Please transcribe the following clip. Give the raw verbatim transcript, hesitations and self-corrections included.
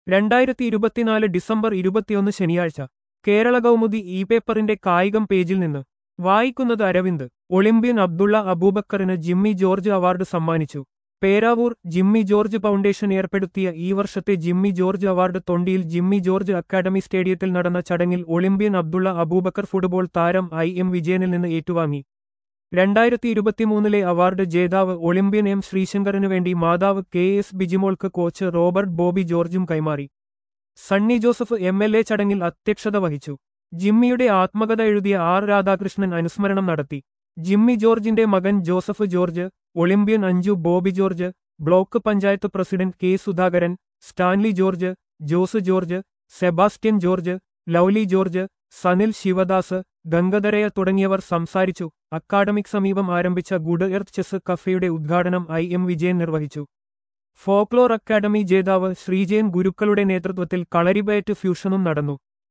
രണ്ടായിരത്തി ഇരുപത്തിനാല് ഡിസംബർ ഇരുപത്തിയൊന്ന് ശനിയാഴ്ച കേരള കൗമുദി ഇ പേപ്പറിന്റെ കായികം പേജിൽ നിന്ന് വായിക്കുന്നത് അരവിന്ദ്. ഒളിമ്പ്യൻ അബ്ദുള്ള അബൂബക്കറിന് ജിമ്മി ജോർജ് അവാർഡ് സമ്മാനിച്ചു. പേരാവൂർ ജിമ്മി ജോർജ് ഫൗണ്ടേഷൻ ഏർപ്പെടുത്തിയ ഈ വർഷത്തെ ജിമ്മി ജോർജ് അവാർഡ് തൊണ്ടിയിൽ ജിമ്മി ജോർജ് അക്കാദമി സ്റ്റേഡിയത്തിൽ നടന്ന ചടങ്ങിൽ ഒളിമ്പ്യൻ അബ്ദുള്ള അബൂബക്കർ ഫുട്ബോൾ താരം ഐ എം വിജയനിൽ നിന്ന് ഏറ്റുവാങ്ങി. രണ്ടായിരത്തി ഇരുപത്തിമൂന്നിലെ അവാർഡ് ജേതാവ് ഒളിമ്പ്യൻ എം ശ്രീശങ്കറിനു വേണ്ടി മാതാവ് കെ എസ് ബിജിമോൾക്ക് കോച്ച് റോബർട്ട് ബോബി ജോർജും കൈമാറി. Sunny Joseph M L A ചടങ്ങിൽ അധ്യക്ഷത വഹിച്ചു. ജിമ്മിയുടെ ആത്മകഥ എഴുതിയ ആർ രാധാകൃഷ്ണൻ അനുസ്മരണം നടത്തി. ജിമ്മി ജോർജിന്റെ മകൻ Joseph George, olympian Anju Bobby George, block panchayat president K Sudhakaran, Stanley George, Jose George, Sebastian George, Lovely George, Sanil Sivadas, ഗംഗധരയ തുടങ്ങിയവർ സംസാരിച്ചു. അക്കാഡമിക് സമീപം ആരംഭിച്ച ഗുഡ് എർത്ത് ചെസ് കഫേയുടെ ഉദ്ഘാടനം ഐ എം വിജയൻ നിർവഹിച്ചു. ഫോക്ലോർ അക്കാദമി ജേതാവ് ശ്രീജയൻ ഗുരുക്കളുടെ നേതൃത്വത്തിൽ കളരിബയറ്റ് ഫ്യൂഷനും നടന്നു.